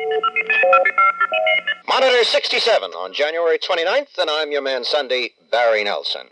Monitor 67 on January 29th, and I'm your man Sunday, Barry Nelson.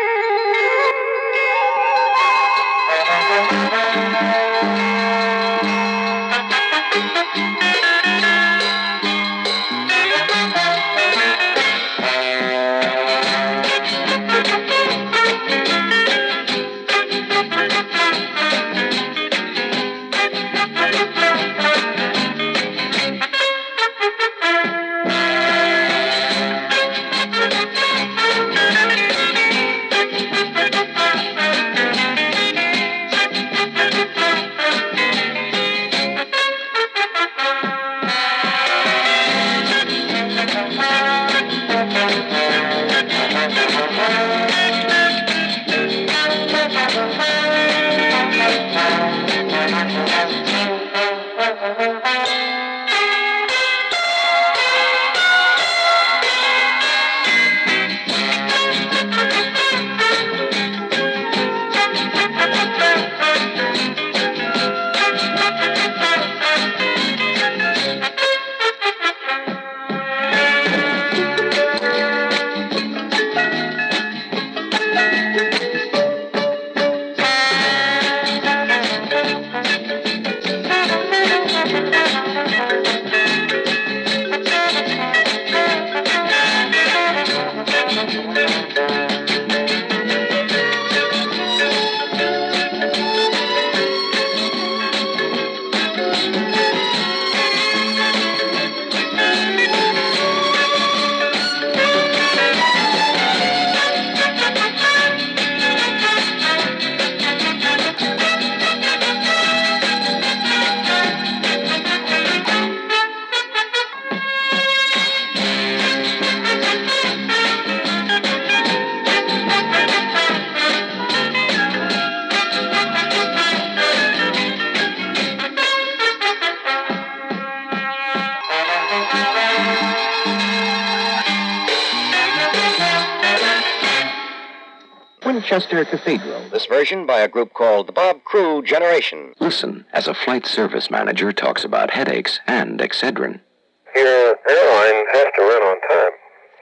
Winchester Cathedral. This version by a group called the Bob Crew Generation. Listen as a flight service manager talks about headaches and Excedrin. Your airline has to run on time.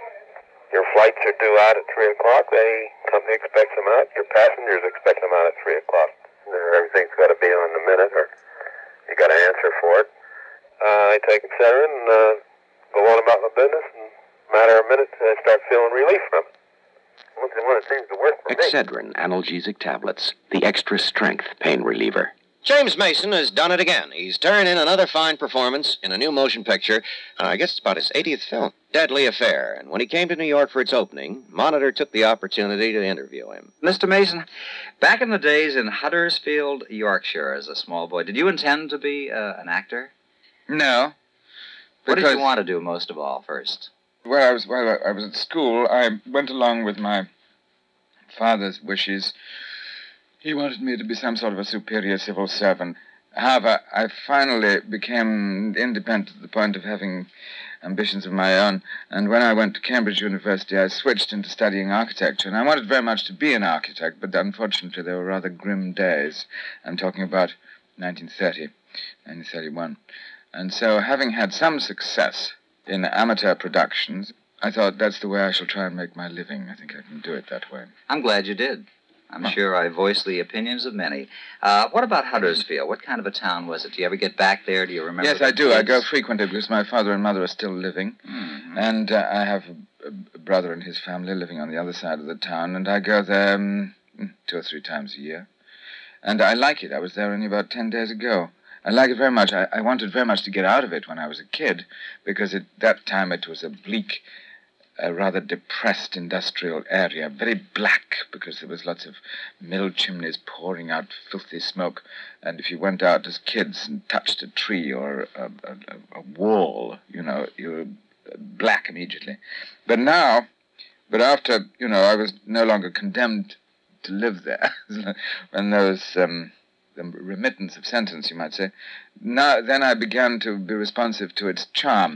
Your flights are due out at 3 o'clock. The company expects them out. Your passengers expect them out at 3 o'clock. Everything's got to be on the minute, or you got to answer for it. I take Excedrin and go on about my business, and in a matter of minutes, I start feeling relief from it. When it seems to work for me. Excedrin analgesic tablets, the extra strength pain reliever. James Mason has done it again. He's turned in another fine performance in a new motion picture. I guess it's about his 80th film, Deadly Affair. And when he came to New York for its opening, Monitor took the opportunity to interview him. Mr. Mason, back in the days in Huddersfield, Yorkshire, as a small boy, did you intend to be an actor? No. What did you want to do most of all first? While I was at school, I went along with my father's wishes. He wanted me to be some sort of a superior civil servant. However, I finally became independent to the point of having ambitions of my own. And when I went to Cambridge University, I switched into studying architecture. And I wanted very much to be an architect, but unfortunately they were rather grim days. I'm talking about 1930, 1931. And so, having had some success in amateur productions, I thought that's the way I shall try and make my living. I think I can do it that way. I'm glad you did. I'm sure I voiced the opinions of many. What about Huddersfield? What kind of a town was it? Do you ever get back there? Do you remember? Yes, I do. Kids? I go frequently because my father and mother are still living. Mm-hmm. And I have a brother and his family living on the other side of the town. And I go there 2 or 3 times a year. And I like it. I was there only about 10 days ago. I like it very much. I wanted very much to get out of it when I was a kid, because at that time it was a bleak, rather depressed industrial area, very black, because there was lots of mill chimneys pouring out filthy smoke. And if you went out as kids and touched a tree or a wall, you were black immediately. But after, I was no longer condemned to live there, when there was the remittance of sentence, you might say. Then I began to be responsive to its charm.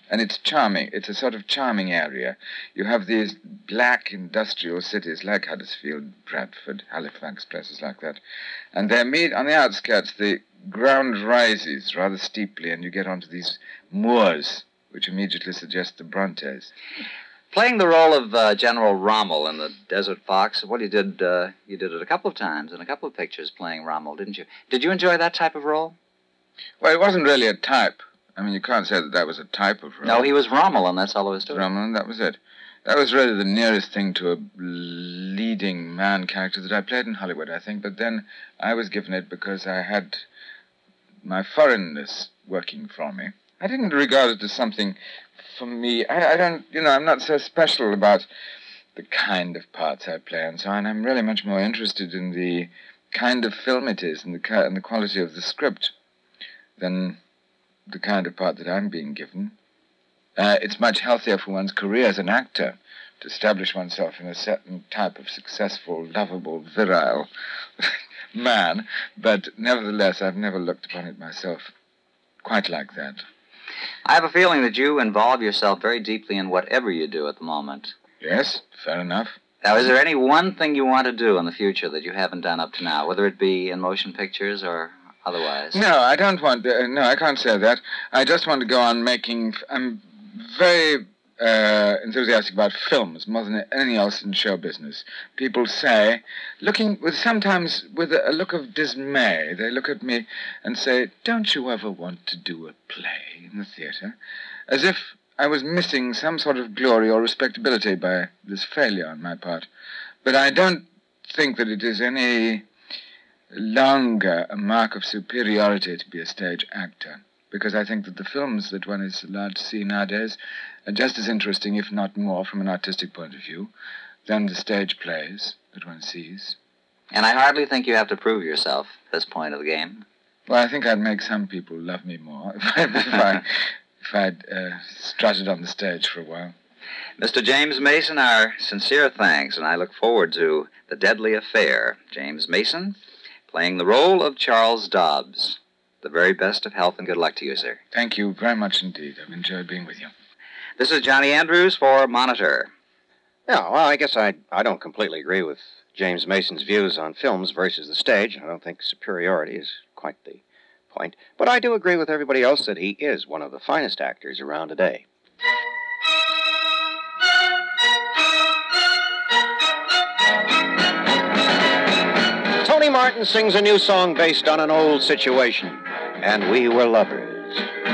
And it's charming. It's a sort of charming area. You have these black industrial cities like Huddersfield, Bradford, Halifax, places like that. And they meet on the outskirts. The ground rises rather steeply, and you get onto these moors, which immediately suggest the Brontes. Playing the role of General Rommel in The Desert Fox, well, you did it a couple of times in a couple of pictures playing Rommel, didn't you? Did you enjoy that type of role? Well, it wasn't really a type. I mean, you can't say that was a type of role. No, he was Rommel, and that's all there was to it. Rommel, and that was it. That was really the nearest thing to a leading man character that I played in Hollywood, I think. But then I was given it because I had my foreignness working for me. I didn't regard it as something for me. I don't, I'm not so special about the kind of parts I play and so on. I'm really much more interested in the kind of film it is and the quality of the script than the kind of part that I'm being given. It's much healthier for one's career as an actor to establish oneself in a certain type of successful, lovable, virile man, but nevertheless, I've never looked upon it myself quite like that. I have a feeling that you involve yourself very deeply in whatever you do at the moment. Yes, fair enough. Now, is there any one thing you want to do in the future that you haven't done up to now, whether it be in motion pictures or otherwise? No, I don't want to. No, I can't say that. I just want to go on making. I'm very enthusiastic about films more than anything else in show business. People say, sometimes with a look of dismay, they look at me and say, "Don't you ever want to do a play in the theater?" As if I was missing some sort of glory or respectability by this failure on my part. But I don't think that it is any longer a mark of superiority to be a stage actor, because I think that the films that one is allowed to see nowadays are just as interesting, if not more, from an artistic point of view, than the stage plays that one sees. And I hardly think you have to prove yourself at this point of the game. Well, I think I'd make some people love me more if I'd strutted on the stage for a while. Mr. James Mason, our sincere thanks, and I look forward to The Deadly Affair. James Mason, playing the role of Charles Dobbs. The very best of health and good luck to you, sir. Thank you very much indeed. I've enjoyed being with you. This is Johnny Andrews for Monitor. Yeah, well, I guess I don't completely agree with James Mason's views on films versus the stage. I don't think superiority is quite the point. But I do agree with everybody else that he is one of the finest actors around today. Tony Martin sings a new song based on an old situation, And We Were Lovers.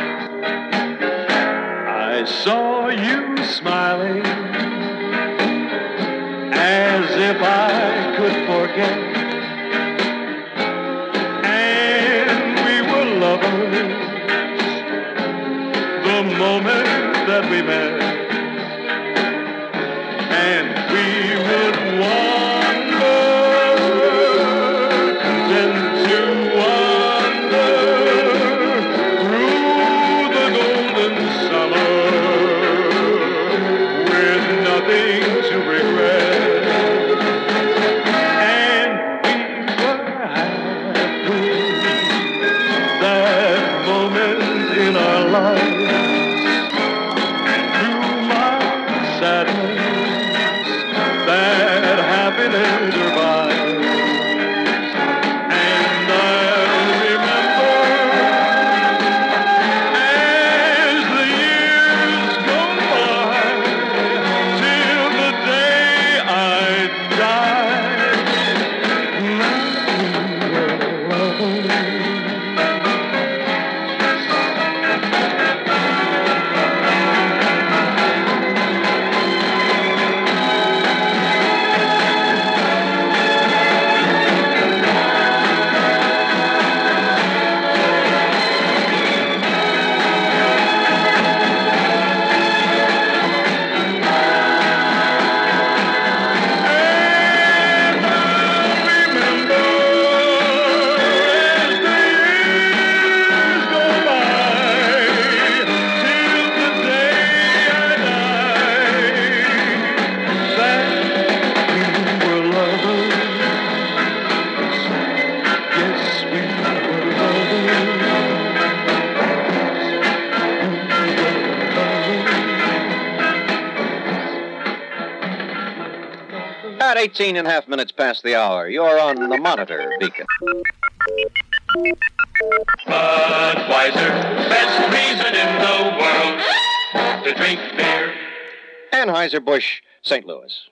I saw you smiling as if I could forget, and we were lovers the moment that we met, and we would wander, content to wander through the golden summer with nothing to regret. At 18 and a half minutes past the hour, you're on the Monitor Beacon. Budweiser, best reason in the world to drink beer. Anheuser-Busch, St. Louis.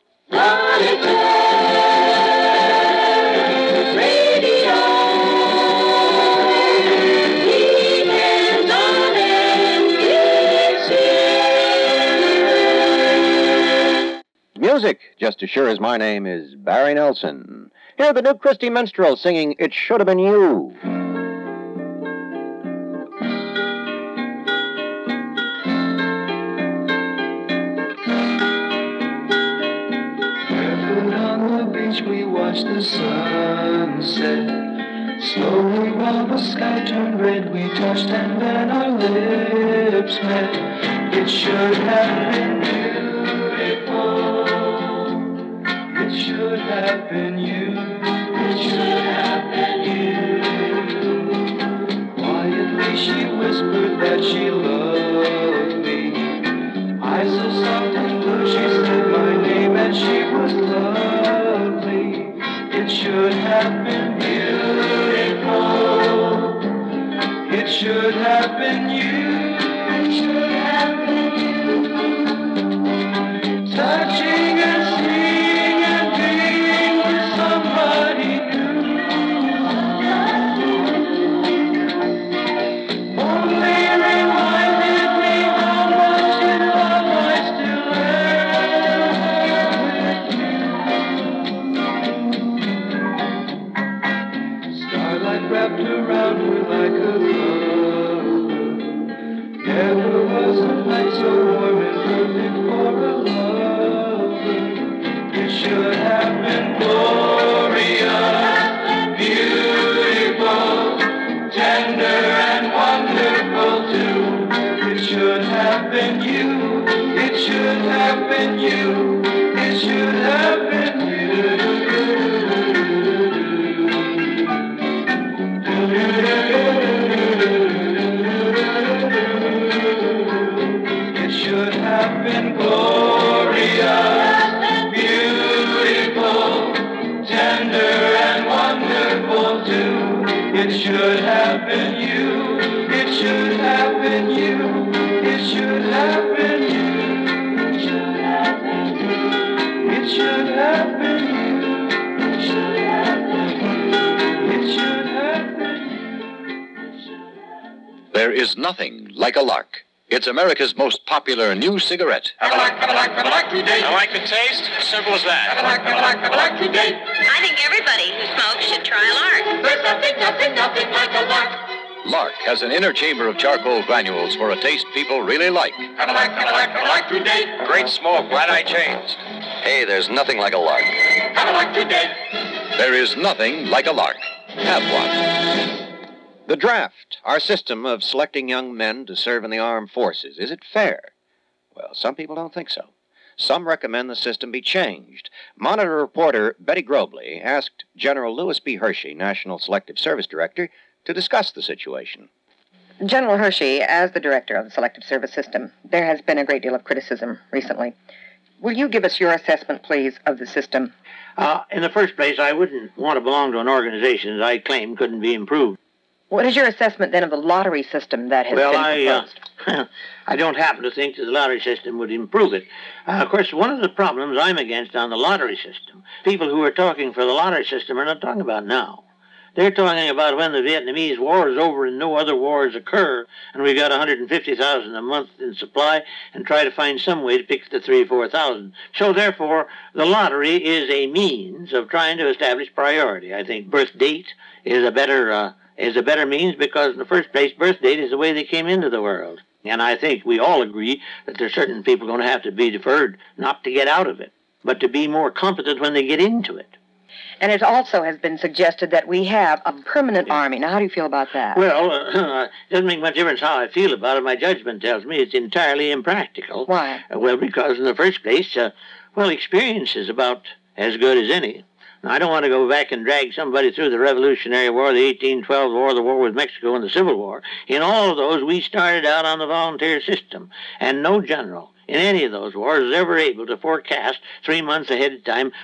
Music, just as sure as my name is Barry Nelson. Hear the Duke Christie Minstrel singing It Should Have Been You. Barefoot on the beach we watched the sunset. Slowly while the sky turned red we touched and then our lips met. It should have been beautiful. It should have been you. It should have been you. Quietly she whispered that she loved me. Eyes so soft and blue, she said my name and she was lovely. It should have been beautiful. It should have been you. It should have been you. Touching and seeing and being with somebody new. Only reminded me how much in love I still am. Starlight wrapped around her like a glove. Never was a night so warm and perfect for a lover. It should have been glorious, beautiful, tender and wonderful too. It should have been you. It should have been you. It should have been you. It should have been glorious, beautiful, tender and wonderful too. It should have been you. It should have been you. It should have been you. It should have been you. It should have been you. It should have been you. It should have been you. There is nothing like a lark. It's America's most popular new cigarette. I like the taste. Simple as that. I think everybody who smokes should try a lark. There's nothing like a lark. Lark has an inner chamber of charcoal granules for a taste people really like. Great smoke. Glad I changed. Hey, there's nothing like a lark. There is nothing like a lark. Have one. The draft, our system of selecting young men to serve in the armed forces, is it fair? Well, some people don't think so. Some recommend the system be changed. Monitor reporter Betty Grobley asked General Louis B. Hershey, National Selective Service Director, to discuss the situation. General Hershey, as the director of the Selective Service System, there has been a great deal of criticism recently. Will you give us your assessment, please, of the system? In the first place, I wouldn't want to belong to an organization that I claim couldn't be improved. What is your assessment, then, of the lottery system that has been proposed? I don't happen to think that the lottery system would improve it. Of course, one of the problems I'm against on the lottery system, people who are talking for the lottery system are not talking about now. They're talking about when the Vietnamese War is over and no other wars occur, and we've got 150,000 a month in supply, and try to find some way to pick the 3,000 or 4,000. So, therefore, the lottery is a means of trying to establish priority. I think birth date is a better means because, in the first place, birth date is the way they came into the world. And I think we all agree that there are certain people going to have to be deferred, not to get out of it, but to be more competent when they get into it. And it also has been suggested that we have a permanent army. Now, how do you feel about that? Well, it doesn't make much difference how I feel about it. My judgment tells me it's entirely impractical. Why? Well, because in the first place, experience is about as good as any. Now, I don't want to go back and drag somebody through the Revolutionary War, the 1812 War, the war with Mexico, and the Civil War. In all of those, we started out on the volunteer system, and no general in any of those wars is ever able to forecast 3 months ahead of time what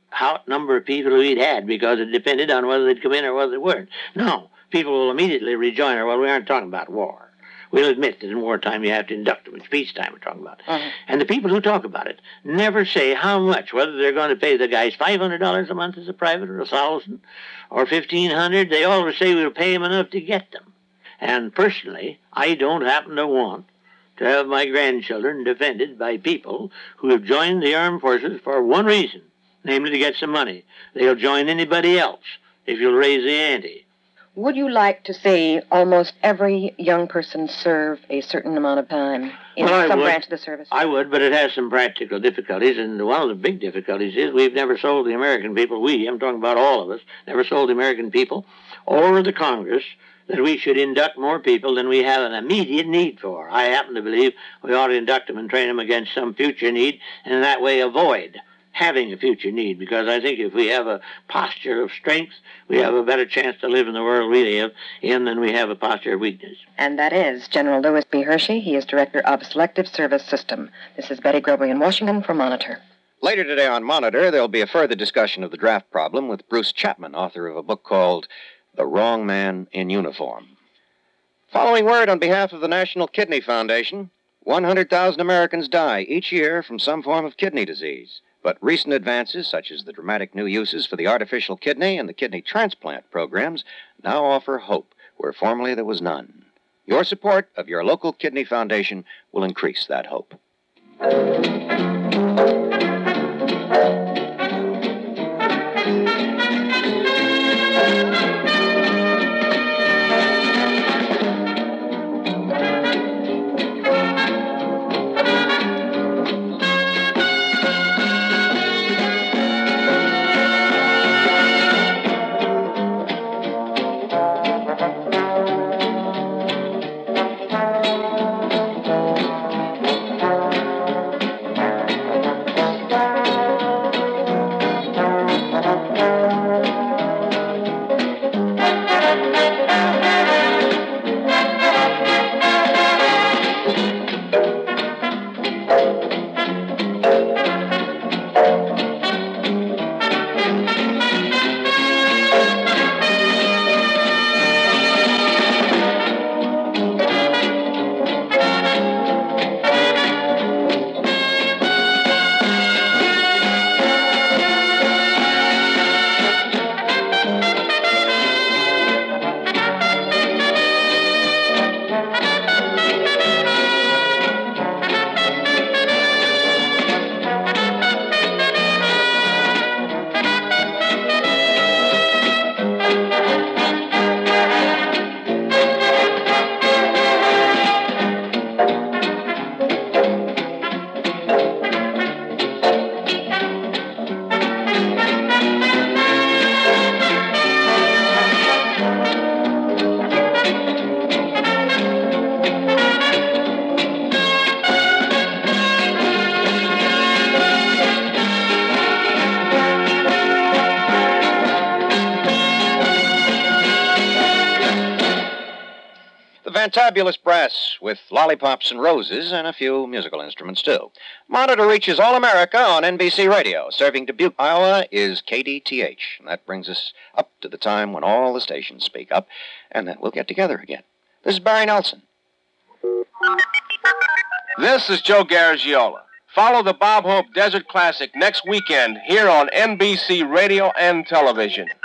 number of people who he'd had because it depended on whether they'd come in or whether they weren't. No, people will immediately rejoin her. Well, we aren't talking about war. We'll admit that in wartime you have to induct them. It's peacetime we're talking about. And the people who talk about it never say how much, whether they're going to pay the guys $500 a month as a private or $1,000 or $1,500. They always say we'll pay them enough to get them. And personally, I don't happen to want to have my grandchildren defended by people who have joined the armed forces for one reason, namely to get some money. They'll join anybody else if you'll raise the ante. Would you like to see almost every young person serve a certain amount of time in some branch of the service? I would, but it has some practical difficulties, and one of the big difficulties is we've never sold the American people, I'm talking about all of us, never sold the American people or the Congress that we should induct more people than we have an immediate need for. I happen to believe we ought to induct them and train them against some future need, and in that way avoid having a future need, because I think if we have a posture of strength, we have a better chance to live in the world we live in than we have a posture of weakness. And that is General Lewis B. Hershey. He is Director of Selective Service System. This is Betty Groby in Washington for Monitor. Later today on Monitor, there'll be a further discussion of the draft problem with Bruce Chapman, author of a book called The Wrong Man in Uniform. Following word on behalf of the National Kidney Foundation, 100,000 Americans die each year from some form of kidney disease. But recent advances, such as the dramatic new uses for the artificial kidney and the kidney transplant programs, now offer hope where formerly there was none. Your support of your local kidney foundation will increase that hope. Fantabulous Brass with lollipops and roses and a few musical instruments, too. Monitor reaches all America on NBC Radio. Serving Dubuque, Iowa is KDTH. And that brings us up to the time when all the stations speak up, and then we'll get together again. This is Barry Nelson. This is Joe Garagiola. Follow the Bob Hope Desert Classic next weekend here on NBC Radio and Television.